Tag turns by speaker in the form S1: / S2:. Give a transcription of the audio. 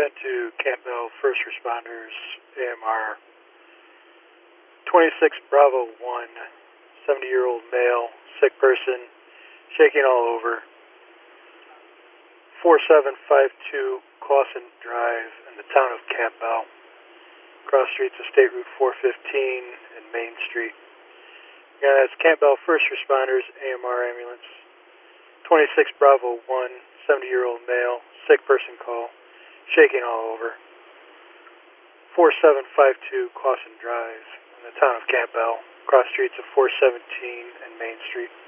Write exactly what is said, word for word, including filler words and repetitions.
S1: ten to Campbell First Responders, A M R twenty-six Bravo one, seventy-year-old male, sick person, shaking all over. four seven five two Clausen Drive in the town of Campbell. Cross streets of State Route four fifteen and Main Street. Again, that's Campbell First Responders, A M R ambulance. twenty-six Bravo one, seventy-year-old male, sick person call, shaking all over. four seven five two Clausen Drive in the town of Campbell. Cross streets of four seventeen and Main Street.